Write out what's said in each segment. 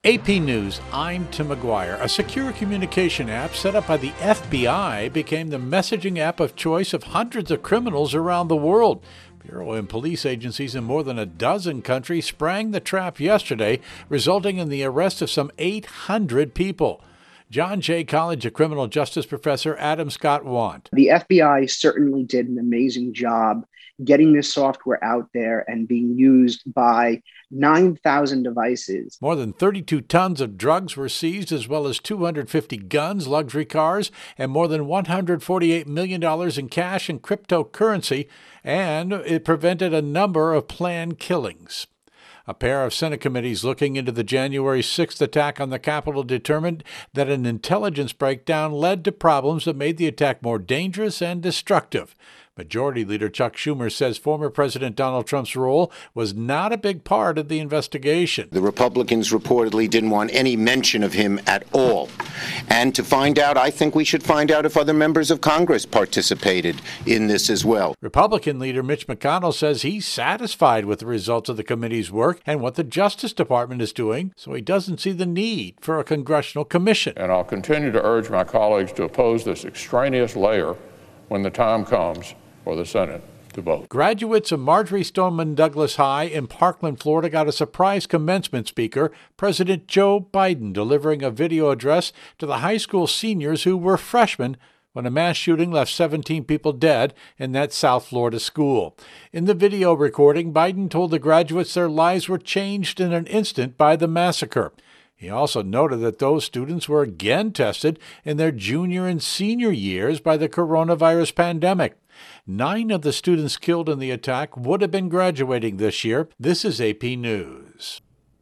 AP News, I'm Tim McGuire. A secure communication app set up by the FBI became the messaging app of choice of hundreds of criminals around the world. Bureau and police agencies in more than a dozen countries sprang the trap yesterday, resulting in the arrest of some 800 people. John Jay College of Criminal Justice professor Adam Scott Want. The FBI certainly did an amazing job getting this software out there and being used by 9,000 devices. More than 32 tons of drugs were seized, as well as 250 guns, luxury cars, and more than $148 million in cash and cryptocurrency, and it prevented a number of planned killings. A pair of Senate committees looking into the January 6th attack on the Capitol determined that an intelligence breakdown led to problems that made the attack more dangerous and destructive. Majority Leader Chuck Schumer says former President Donald Trump's role was not a big part of the investigation. The Republicans reportedly didn't want any mention of him at all. And to find out, I think we should find out if other members of Congress participated in this as well. Republican leader Mitch McConnell says he's satisfied with the results of the committee's work and what the Justice Department is doing, so he doesn't see the need for a congressional commission. And I'll continue to urge my colleagues to oppose this extraneous layer when the time comes for the Senate to vote. Graduates of Marjorie Stoneman Douglas High in Parkland, Florida got a surprise commencement speaker, President Joe Biden, delivering a video address to the high school seniors who were freshmen when a mass shooting left 17 people dead in that South Florida school. In the video recording, Biden told the graduates their lives were changed in an instant by the massacre. He also noted that those students were again tested in their junior and senior years by the coronavirus pandemic. 9 of the students killed in the attack would have been graduating this year. This is AP News.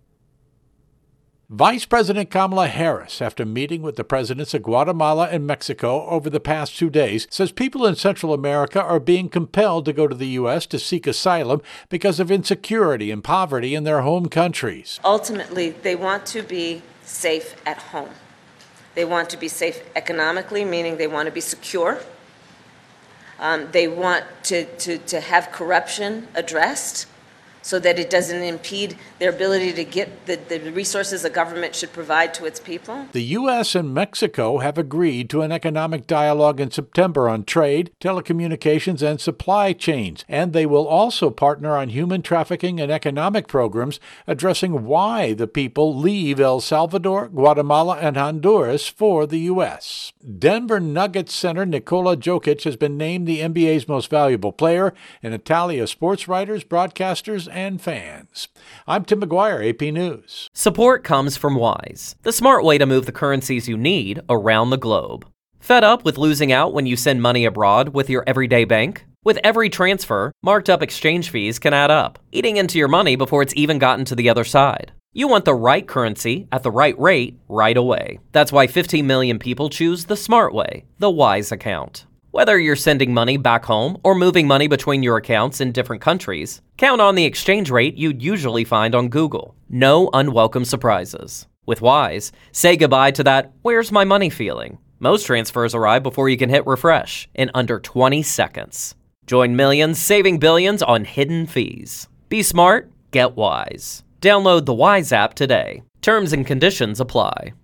Vice President Kamala Harris, after meeting with the presidents of Guatemala and Mexico over the past 2 days, says people in Central America are being compelled to go to the U.S. to seek asylum because of insecurity and poverty in their home countries. Ultimately, they want to be safe at home. They want to be safe economically, meaning they want to be secure. They want to have corruption addressed so that it doesn't impede their ability to get the resources the government should provide to its people. The U.S. and Mexico have agreed to an economic dialogue in September on trade, telecommunications, and supply chains, and they will also partner on human trafficking and economic programs addressing why the people leave El Salvador, Guatemala, and Honduras for the U.S. Denver Nuggets center Nikola Jokic has been named the NBA's most valuable player in a tally of sports writers, broadcasters, and fans. I'm Tim McGuire, AP News. Support comes from Wise, the smart way to move the currencies you need around the globe. Fed up with losing out when you send money abroad with your everyday bank? With every transfer, marked up exchange fees can add up, eating into your money before it's even gotten to the other side. You want the right currency at the right rate right away. That's why 15 million people choose the smart way, the Wise account. Whether you're sending money back home or moving money between your accounts in different countries, count on the exchange rate you'd usually find on Google. No unwelcome surprises. With Wise, say goodbye to that "where's my money" feeling. Most transfers arrive before you can hit refresh in under 20 seconds. Join millions saving billions on hidden fees. Be smart, get Wise. Download the Wise app today. Terms and conditions apply.